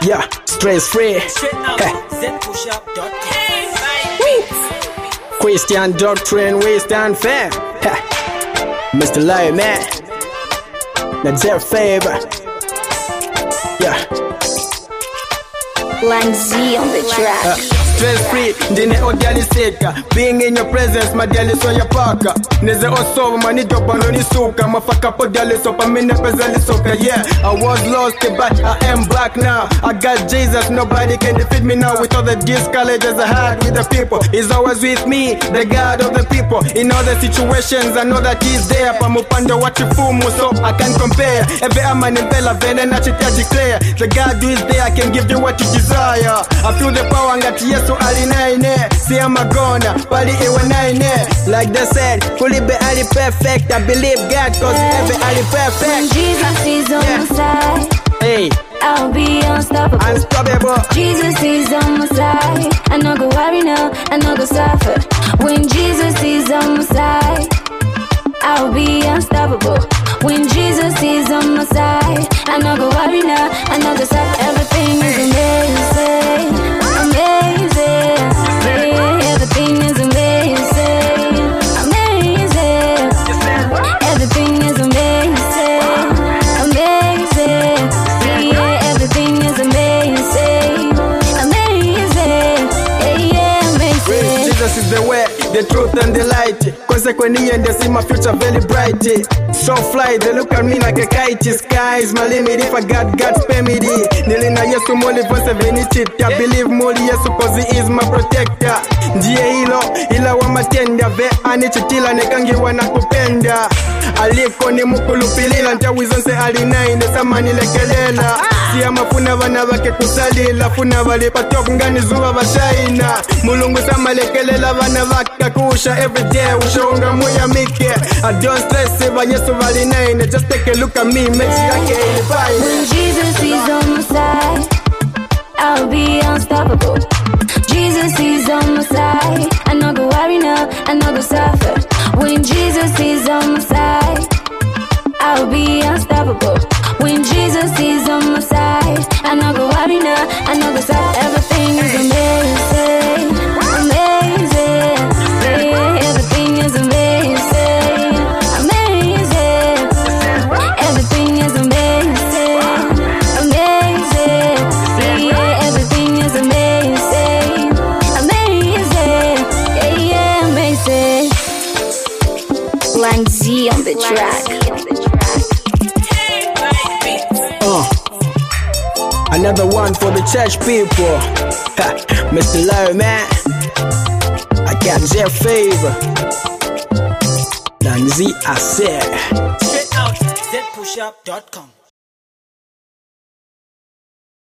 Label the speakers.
Speaker 1: Yeah, stress free. Christian doctrine, we stand fair. Mr. Lion Man, that's their favor. Yeah.
Speaker 2: Lang Z on the track.
Speaker 1: Stress free, ndine odialiseka. Being in your presence, my daily so ya paka. Neze osoba, mani dobano ni suka. Mafaka po daily sopa, mine pezali soka. Yeah, I was lost, but I am back now. I got Jesus, nobody can defeat me now. With all the discourages I had with the people, He's always with me, the God of the people. In all the situations, I know that He's there. Pamupanda wachifumu, so I can compare. Every aman in Bella, vene na chita declare. The God who is there, I can give you what you desire. I feel the power, ngati Yesu alinaine. See I'm a gonna, bali iwe naine. Like they said, fully be ali perfect. I believe God, cause every ali perfect.
Speaker 2: When Jesus is on my side,
Speaker 1: hey,
Speaker 2: I'll be unstoppable.
Speaker 1: Unstoppable.
Speaker 2: Jesus is on my side, I no go worry now, I no go suffer. When Jesus is on my side, I'll be unstoppable. When Jesus is on my side, I no go worry now, I no go suffer. Everything is amazing, amazing. Yeah, everything is amazing, amazing. Everything is amazing, amazing. Yeah, everything is amazing, amazing. Yeah, amazing.
Speaker 1: Jesus is the way, the truth and the light. Consequently, and they see my future very bright. So fly, they look at me like a kite. Sky is my limit if I got God's permit. Nilina Yesu moli for 70. I believe moli Yesu cause He is my protector. Ndiye hilo, ila wa matenda. Ve anichitila nekangi wana kupenda. Aliko ni mukulupilila, ntawizonse alinaine samani lekelela. Siya mafuna vana vake kusalila, funa vali patok ngani zuwa vashaina. Mulungu sama lekelela vana vaka kusha everyday, ushaunga muya mike. I don't stress if Yesu valinaine, just take a look at me, make sure I can find.
Speaker 2: When Jesus is on my side, I'll be unstoppable. Jesus is on my side, I no go worry now, I no go suffer. When Jesus is on my side, I'll be unstoppable. When Jesus is on my side, I no go worry now, I no go suffer. Everything is amazing, amazing. Yeah, everything is amazing, amazing. Everything is amazing, amazing. Yeah, everything is amazing, amazing. Yeah, amazing. Lang Z on the track.
Speaker 1: Another one for the church people. Mr. Lion Man, I got their favor. Lang Z, I said.
Speaker 3: Straight out, zpushup.com.